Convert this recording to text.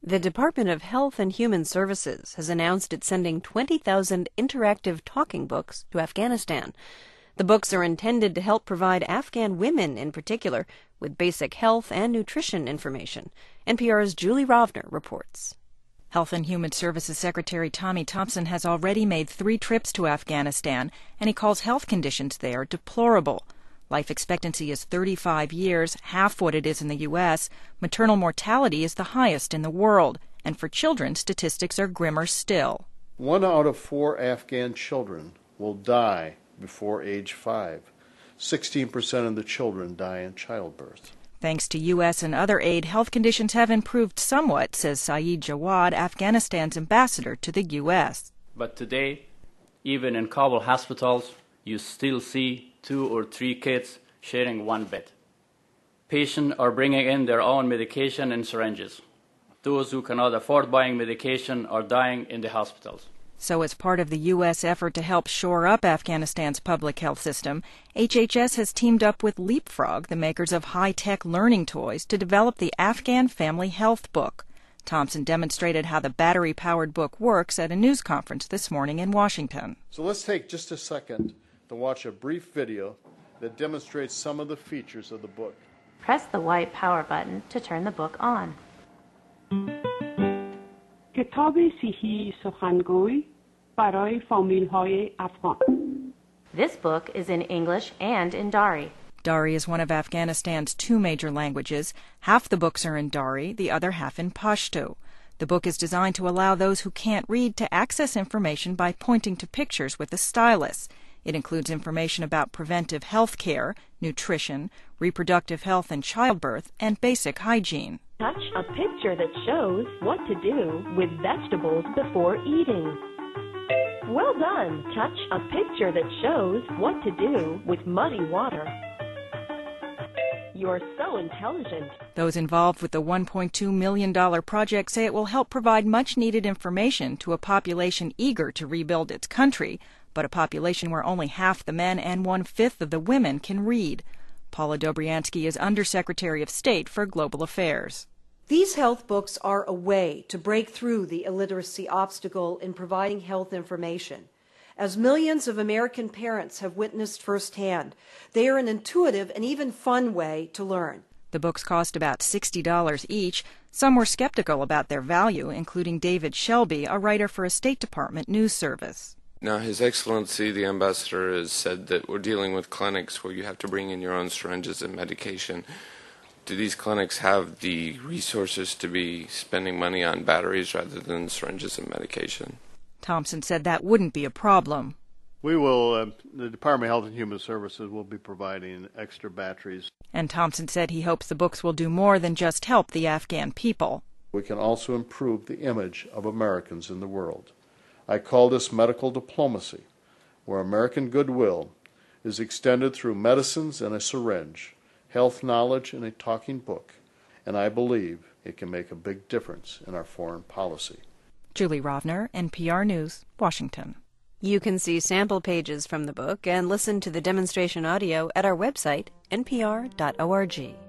The Department of Health and Human Services has announced it's sending 20,000 interactive talking books to Afghanistan. The books are intended to help provide Afghan women, in particular, with basic health and nutrition information. NPR's Julie Rovner reports. Health and Human Services Secretary Tommy Thompson has already made 3 trips to Afghanistan, and he calls health conditions there deplorable. Life expectancy is 35 years, half what it is in the U.S. Maternal mortality is the highest in the world, and for children, statistics are grimmer still. 1 out of 4 Afghan children will die before age 5. 16% of the children die in childbirth. Thanks to U.S. and other aid, health conditions have improved somewhat, says Saeed Jawad, Afghanistan's ambassador to the U.S. But today, even in Kabul hospitals, you still see 2 or 3 kids sharing one bed. Patients are bringing in their own medication and syringes. Those who cannot afford buying medication are dying in the hospitals. So as part of the U.S. effort to help shore up Afghanistan's public health system, HHS has teamed up with Leapfrog, the makers of high-tech learning toys, to develop the Afghan Family Health Book. Thompson demonstrated how the battery-powered book works at a news conference this morning in Washington. So let's take just a second to watch a brief video that demonstrates some of the features of the book. Press the white power button to turn the book on. کتاب صحی سخنگوی برای فامیل‌های افغان. This book is in English and in Dari. Dari is one of Afghanistan's 2 major languages. Half the books are in Dari, the other half in Pashto. The book is designed to allow those who can't read to access information by pointing to pictures with a stylus. It includes information about preventive health care, nutrition, reproductive health and childbirth, and basic hygiene. Touch a picture that shows what to do with vegetables before eating. Well done. Touch a picture that shows what to do with muddy water. You're so intelligent. Those involved with the $1.2 million project say it will help provide much-needed information to a population eager to rebuild its country, but a population where only half the men and 1/5 of the women can read. Paula Dobriansky is Undersecretary of State for Global Affairs. These health books are a way to break through the illiteracy obstacle in providing health information. As millions of American parents have witnessed firsthand, they are an intuitive and even fun way to learn. The books cost about $60 each. Some were skeptical about their value, including David Shelby, a writer for a State Department news service. Now, His Excellency, the Ambassador, has said that we're dealing with clinics where you have to bring in your own syringes and medication. Do these clinics have the resources to be spending money on batteries rather than syringes and medication? Thompson said that wouldn't be a problem. We will, the Department of Health and Human Services will be providing extra batteries. And Thompson said he hopes the books will do more than just help the Afghan people. We can also improve the image of Americans in the world. I call this medical diplomacy, where American goodwill is extended through medicines and a syringe, health knowledge in a talking book, and I believe it can make a big difference in our foreign policy. Julie Rovner, NPR News, Washington. You can see sample pages from the book and listen to the demonstration audio at our website, npr.org.